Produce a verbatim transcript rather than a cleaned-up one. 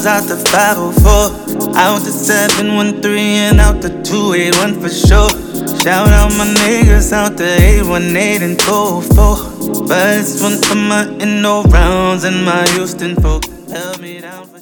was out the five oh four, out the seven one three, and out the two eight one for sure. Shout out my niggas out the eight one eight and two oh four. But this one for my Indo rounds and my Houston folk held me down for